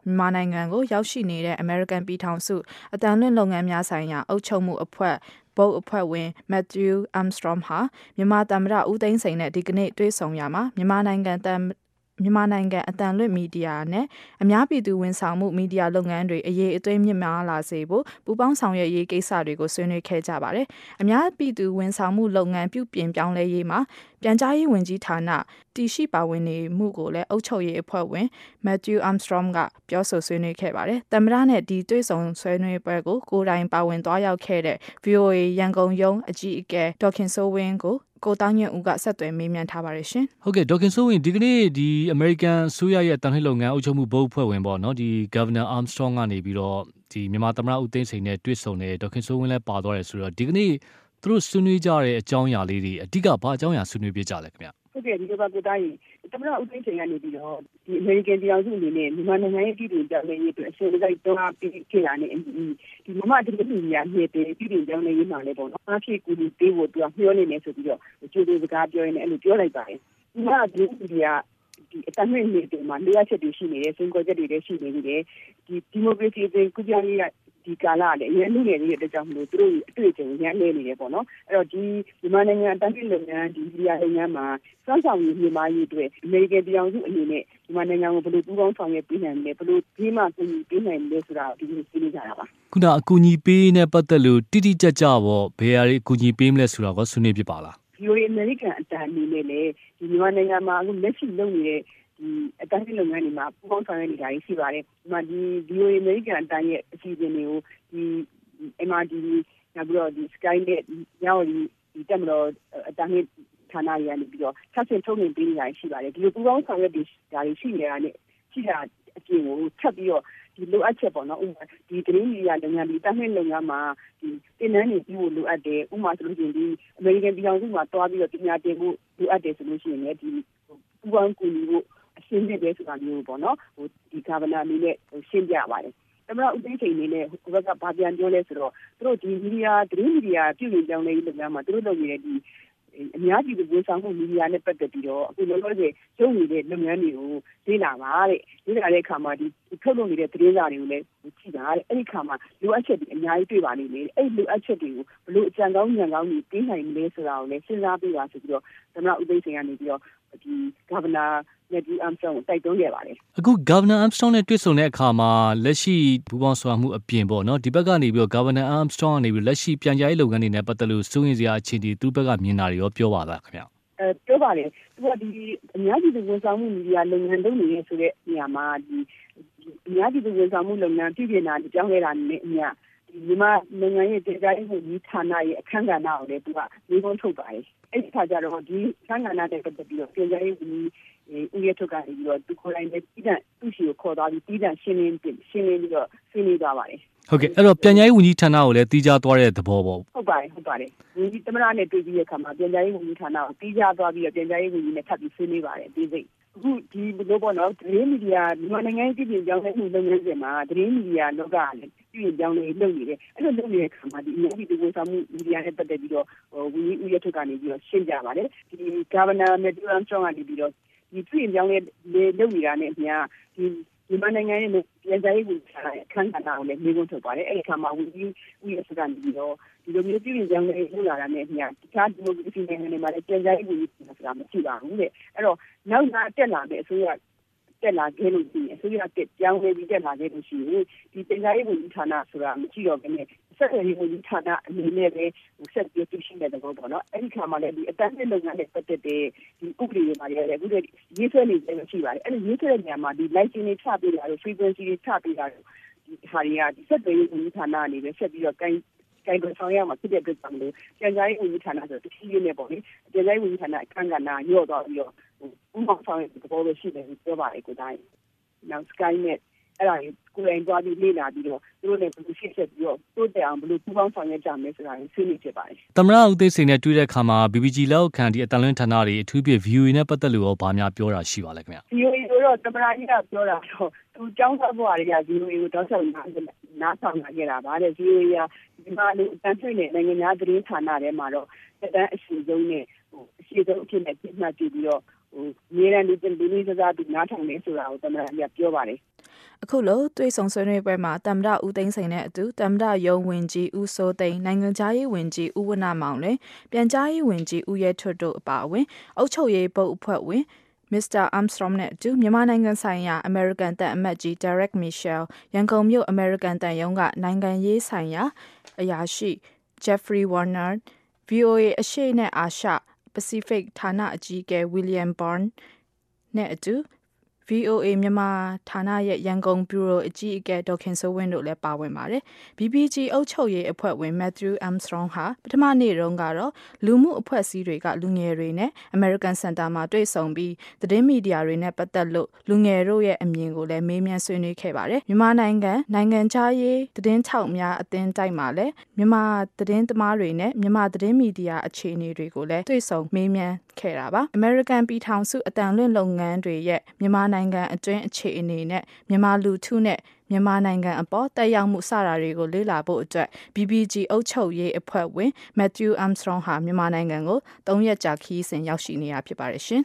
မြန်မာနိုင်ငံကိုရောက်ရှိနေတဲ့ American ပြည်ထောင်စုအသံလွှင့်လုပ်ငန်းများဆိုင်ရာအုပ်ချုပ်မှုအဖွဲ့ဘုတ်အဖွဲ့ဝင် Matthew Armstrong ဟာမြန်မာသမ္မတဦးသိန်းစိန်နဲ့ဒီကနေ့တွေ့ဆုံရာမှာမြန်မာနိုင်ငံအသံလွှင့်မီဒီယာနဲ့အများပြည်သူဝန်ဆောင်မှုမီဒီယာလုပ်ငန်းတွေအရေးအသွေးမြင့်မားလာစေဖို့ပူးပေါင်းဆောင်ရွက်ရေးကိစ္စတွေကိုဆွေးနွေးခဲ့ကြပါတယ်။အများပြည်သူဝန်ဆောင်မှုလုပ်ငန်းပြုပြင်ပြောင်းလဲရေးမှာပြန်ကြားရေးဝန်ကြီးဌာနတည်ရှိပါဝင်နေမှုကိုလည်းအုပ်ချုပ်ရေးအဖွဲ့ဝင် Matthew Armstrong ကပြောဆိုဆွေးနွေးခဲ့ပါတယ်။သမ္မတနဲ့ဒီတွေ့ဆုံဆွေးနွေးပွဲကိုကိုယ်တိုင်ပါဝင်သွားရောက်ခဲ့တဲ့ VOA ရန်ကုန်ရုံးအကြီးအကဲဒေါ်ခင်စိုးဝင်းကိုတောင်းညွန့်ဦးကဆက်သွယ်မေးမြန်းထားပါတယ်ရှင်။ဟုတ်ကဲ့ဒေါ်ခင်စိုးဝင်းဒီကနေ့ဒီ American အစိုးရရဲ့တန်လှည့်လုပ်ငန်းအုပ်ချုပ်မှုဘုတ်အဖွဲ့ဝင်ပေါ့နော်ဒီ Governor Armstrong ကနေပြီးတော့ဒီမြန်မာသမ္မတဦးသိန်းစိန်နဲ့တွေ့ဆုံတယ်ဒေါ်ခင်စိုးဝင်းလည်းပါသွားတယ်ဆိုတော့ဒီကနေ့သူတို့ဆွေးနွေးကြတဲ့အကြောင်းအရာလေးတွေအဓိကဘာအကြောင်းအရာဆွေးနွေးပြကြလဲခင်ဗျ။ဟုတ်ကဲ့ဒီလိုပါကိုတိုင်းသမ္မတဦးသိန်းစိန်ကနေပြီးတော့ဒီ American ပြည်အောင်စုအနေနဲ့မြန်မာနိုင်ငံရဲ့ပြည်တွင်းပြောင်းလဲရေးအတွက်အစိုးရကတွန်းအားပေးခဲ့တာနဲ့ဒီမြန်မာဒီမိုကရေစီရဲ့ပြည်တွင်းပြောင်းလဲရေးမှာလည်းပေါ့နော်အားဖြည့်ကူညီပေးဖို့သူကမျှော်နေတယ်ဆိုပြီးတော့ကြိုးပမ်းစကားပြောရင်းနဲ့အဲ့လိုပြောလိုက်ပါတယ်။ဒီမှာဒီအတမွေနေတဲ့မှာလိုအပ်ချက်တွေရှိနေတယ်စင်ကောချက်တွေလည်းရှိနေပြီလေဒီမိုကရေစီအကူအညီရေးဒီကာလလည်းအရင်လူငယ်တွေအတွက်ကြောင့်မလို့သူတို့အတွေ့အကြုံရမ်းနေနေတယ်ပေါ့နော်အဲ့တော့ဒီမြန်မာနိုင်ငံအတိုင်းလုပ်ငန်းဒီမီဒီယာလုပ်ငန်းမှာစောင့်ဆောင်ရေးမြန်မာရေးအတွက်အမေရိကန်ပြည်အောင်စုအနေနဲ့မြန်မာနိုင်ငံကိုဘယ်လိုပူးပေါင်းဆောင်ရွက်ပေးနိုင်မလဲဘယ်လိုဒီမှာကူညီပေးနိုင်မလဲဆိုတာဒီလိုဆွေးနွေးကြတာပါခုနအကူအညီပေးနဲ့ပတ်သက်လို့တိတိကျကျပေါ့ဘယ်အရာတွေအကူအညီပေးမလဲဆိုတာကိုဆွေးနွေးပြပါလား VOA အမေရိကန်အတိုင်းအနေနဲ့လည်းဒီမြန်မာနိုင်ငံမှာအခုလက်ရှိလုပ်နေတဲ့ဒီအတိုင်းလုပ်ငန်းတွေမှာပူးပေါင်းဆောင်ရွက်နေတာရှိပါတယ်ဒီမှာဒီ VOA အမေရိကန်အတိုင်းရဲ့အစီအစဉ်တွေကိုဒီ MRD နောက်ပြီးတော့ဒီ Skynet ညောင်းဒီတက်မလို့အတိုင်းဌာနတွေကနေပြီးတော့ဆက်ဆင့်ထုတ်နေပေးနေတာရှိပါတယ်ဒီလိုပူးပေါင်းဆောင်ရွက်နေတာရှိနေတာနဲ့ရှိတာအပြင်ကိုထပ်ပြီးတော့ဒီလိုအပ်ချက်ပေါ့နော်ဥပမာဒီသတင်းမီဒီယာလုပ်ငန်းဒီတက်လုပ်ငန်းမှာဒီတင်နန်းတွေပြီးဖို့လိုအပ်တယ်ဥပမာဆိုလို့ရှိရင်ဒီအမေရိကန်ပြည်ထောင်စုမှာတွားပြီးတော့ပညာသင်ဖို့လိုအပ်တယ်ဆိုလို့ရှိရင်လည်းဒီပူးပေါင်းကူညီဖို့အရှင်းပြတယ်ဆိုတာမျိုးပေါ့နော်ဒီ Governor အနေနဲ့ရှင်းပြပါတယ်သမ္မတဦးသိန်းစိန်အနေနဲ့ဟိုဘက်ကဗာပြန်ပြောလဲဆိုတော့သူတို့ဒီမီဒီယာသတင်းမီဒီယာပြုပြင်ပြောင်းလဲရေးလုပ်ငန်းမှာသူတို့လုပ်နေတဲ့ဒီအများကြီးဝန်ဆောင်မှုမီဒီယာနဲ့ပတ်သက်ပြီးတော့အခုလောလောဆယ်ကျုံနေတဲ့လုပ်ငန်းတွေကိုလေ့လာပါတဲ့လေ့လာတဲ့အခါမှာဒီထုတ်လုပ်နေတဲ့သတင်းစာတွေကိုလည်းကြည့်ပါတဲ့အဲ့ဒီအခါမှာလိုအပ်ချက်တွေအများကြီးတွေ့ပါလိမ့်မယ်အဲ့လိုအပ်ချက်တွေကိုဘလို့အကြံကောင်းဉာဏ်ကောင်းတွေပေးနိုင်မလဲဆိုတာကိုလည်းစဉ်းစားပေးပါဆိုပြီးတော့သမ္မတဦးသိန်းစိန်ကနေပြီးတော့ဒီ Governor Matthew Armstrong ကိုတိုက်တွန်းခဲ့ပါတယ်အခု Governor Armstrong နဲ့တွေ့ဆုံတဲ့အခါမှာလက်ရှိပူးပေါင်းဆောင်ရွက်မှုအပြင်ပေါ့နော်ဒီဘက်ကနေပြီးတော့ Governor Armstrong ကနေပြီးလက်ရှိပြန်ကြားရေးလုပ်ငန်းတွေနဲ့ပတ်သက်လို့စိုးရိမ်စရာအခြေအနေသူ့ဘက်ကမြင်တာတွေရောပြောပါလားခင်ဗျပြောပါလေသူကဒီအများကြီးဝန်ဆောင်မှုမီဒီယာလုပ်ငန်းလုပ်နေတဲ့ဆိုတဲ့နေရာမှာဒီအများကြီးဝန်ဆောင်မှုလုပ်ငန်းပြည်ပြနာကြောင်းခဲ့တာနဲ့အများဒီမြန်မာနိုင်ငံရဲ့ဒေသရေးကိုဒီဌာနရဲ့အခမ်းကဏ္ဍကိုလည်းသူကမျိုးကုန်းထုတ်ပါတယ်အဲ့ဒီခါကျတော့ဒီအခမ်းကဏ္ဍတဲ့ပတ်သက်ပြီးတော့ပြည်ကြားရေးဦးရထုတ်ကနေပြီးတော့သူကိုယ်တိုင်လည်းပြည်သူသူ့ရှိကိုခေါ်သွားပြီးပြည်သူရှင်းလင်းပြီးတော့ဆွေးနွေးသွားပါတယ်ဟုတ်ကဲ့အဲ့တော့ပြန်ကြားရေးဝန်ကြီးဌာနကိုလည်းတီးခြားသွားတဲ့သဘောပေါ့ဟုတ်ပါတယ်ဝန်ကြီးသမ္မတနဲ့တွေ့ပြီးတဲ့အခါမှာပြန်ကြားရေးဝန်ကြီးဌာနကိုတီးခြားသွားပြီးတော့ပြန်ကြားရေးဝန်ကြီးနဲ့ထပ်ပြီးဆွေးနွေးပါတယ်ဒီစိတ်အခုဒီလိုပေါ့နော်သတင်းမီဒီယာမြန်မာနိုင်ငံရဲ့ပြည်ပြင်ကြောင်းတဲ့မှုလုပ်ငန်းစဉ်မှာသတင်းမီဒီယာလောကလည်းပြည်ပြင်ကြောင်းလေးလုပ်နေတယ်အဲ့လိုလုပ်နေတဲ့အခါမှာဒီအများကြီးဝန်ဆောင်မှုမီဒီယာနဲ့ပတ်သက်ပြီးတော့ဝန်ကြီးဦးရထုတ်ကနေပြီးတော့ရှင်းပြပါတယ်ဒီ Governor Matthew Armstrong ကနေပြီးတော့ဒီပြည်ပြင်ကြောင်းလေးလုပ်နေတာနဲ့အများဒီမြန်မာနိုင်ငံရဲ့ပြည်ကြားရေးဝန်ကြီးဌာနရဲ့အခမ်းအနားကိုလည်းမျိုးကုန်းထုတ်ပါတယ်အဲ့ဒီအခါမှာဝန်ကြီးဦးရထုတ်ကနေပြီးတော့ဒီလိုမျိုးပြည်ကြောင်းလေးလုပ်လာတာနဲ့အများတခြားဒီမိုကရေစီနိုင်ငံတွေမှာလည်းပြည်ကြားရေးဝန်ကြီးဆိုတာမရှိပါဘူးတဲ့အဲ့တော့နောက်တက်လာတဲ့အစိုးရတက်လာခဲ့လို့ရှိရင်အစိုးရတက်ပြောင်းလဲပြီးတက်လာခဲ့လို့ရှိရင်ဒီပြည်ကြားရေးဝန်ကြီးဌာနဆိုတာမရှိတော့ဘဲနဲ့ဆက်သွယ်ရေးဝန်ကြီးဌာနအနေနဲ့ပဲဆက်ပြီးသိရှိတဲ့သဘောပေါ့နော်အဲ့ဒီခါမှာလည်းဒီအတန်းနဲ့လုပ်ငန်းနဲ့ပတ်သက်တဲ့ဒီဥပဒေတွေမှာလည်းအခုတည်းရေးဆွဲနေတယ်ရှိပါတယ်အဲ့ဒီရေးဆွဲတဲ့နေရာမှာဒီ license တွေချပေးတာတို့ frequency တွေချပေးတာတို့ဒီဟာတွေကဒီဆက်သွယ်ရေးဝန်ကြီးဌာနအနေနဲ့ဆက်ပြီးတော့ကိုင်တွယ်ဆောင်ရမှာဖြစ်တဲ့အတွက်ကြောင့်လို့ပြန်ကြားရေးဝန်ကြီးဌာနဆိုတတိယနဲ့ပေါ့လေပြန်ကြားရေးဝန်ကြီးဌာနအခမ်းကဏ္ဍညော့သွားပြီးတော့ဥပမာဆောင်ရတဲ့သဘောပဲရှိတယ်ပြောပါတယ်ကိုတိုင်းနောက် Skynet အဲ့ဒါကိုယ်တိုင်သွားပြီးလေ့လာပြီးတော့သူတို့လည်းဘယ်လိုရှင်းချက်ပြီးတော့တိုးတက်အောင်ဘယ်လိုပူးပေါင်းဆောင်ရွက်ကြမလဲဆိုတာကိုဆွေးနွေးဖြစ်ပါတယ်သမ္မတဦးသိန်းစိန်နဲ့တွေ့တဲ့အခါမှာ BBG လောက်ခံဒီအတန်လွင့်ဌာနတွေအထူးပြ VOA နဲ့ပတ်သက်လို့ရောဗာများပြောတာရှိပါလဲခင်ဗျ VOA ဆိုတော့သမ္မတကြီးကပြောတာတော့သူကျောင်းသားဘဝတွေက VOA ကိုတောက်ဆောင်နားဆောင်လာခဲ့တာပါတဲ့ VOA ကဒီမှာလူအတန်ဆွေးနဲ့နိုင်ငံသားသတင်းဌာနထဲမှာတော့တန်းအရှိဆုံးနဲ့အရှိဆုံးအဖြစ်နဲ့ပြမှတ်ကြည့်ပြီးတော့မြေရန်ဒီလေးစားသူနားထောင်နေဆိုတာကိုသမ္မတကြီးကပြောပါတယ်အခုလိုတွေ့ဆုံဆွေးနွေးပွဲမှာသမ္မတဦးသိန်းစိန်နဲ့အတူသမ္မတရုံးဝင်ကြီးဦးစိုးသိန်းနိုင်ငံခြားရေးဝန်ကြီးဦးဝဏ္ဏမောင်လွင်ပြန်ကြားရေးဝန်ကြီးဦးရဲထွတ်တို့အပါအဝင်အုပ်ချုပ်ရေးဘုတ်အဖွဲ့ဝင်Mr. Armstrong နဲ့အတူမြန်မာနိုင်ငံဆိုင်ရာ American တပ်အမတ်ကြီး Derek Mitchell ရန်ကုန်မြို့ American တပ်ရုံးကနိုင်ငံရေးဆိုင်ရာအရာရှိ Jeffrey Warner VOA အရှေ့နဲ့အာရှ Pacific ဌာနအကြီးအကဲ William Bourne နဲ့အတူ VOA မြန်မာဌာနရဲ့ရန်ကုန်ဘျူရိုအကြီးအကဲဒေါက်ခင်စိုးဝင်းတို့လည်းပါဝင်ပါတယ်။ BBG အုပ်ချုပ်ရေးအဖွဲ့ဝင် Matthew Armstrong ဟာပထမနေ့တုန်းကတော့လူမှုအဖွဲ့အစည်းတွေကလူငယ်တွေနဲ့ American Center မှာတွေ့ဆုံပြီးသတင်းမီဒီယာတွေနဲ့ပတ်သက်လို့လူငယ်တို့ရဲ့အမြင်ကိုလည်းမေးမြန်းဆွေးနွေးခဲ့ပါတယ်။မြန်မာနိုင်ငံခြားရေးသတင်းထောက်များအသင်းတိုက်မှာလည်းမြန်မာသတင်းသမားတွေနဲ့မြန်မာသတင်းမီဒီယာအခြေအနေတွေကိုလည်းတွေ့ဆုံမေးမြန်းခဲ့တာပါ။ American ပြည်ထောင်စုအတန်လွင့်လုပ်ငန်းတွေရဲ့မြန်မာနိုင်ငံအတွင်းအခြေအနေနဲ့မြန်မာလူထုနဲ့မြန်မာနိုင်ငံအပေါ်တက်ရောက်မှုစတာတွေကိုလေ့လာဖို့အတွက် BBG အုပ်ချုပ်ရေးအဖွဲ့ဝင် Matthew Armstrong ဟာမြန်မာနိုင်ငံကို3ရက်ကြာခရီးစဉ်ရောက်ရှိနေတာဖြစ်ပါတယ်ရှင်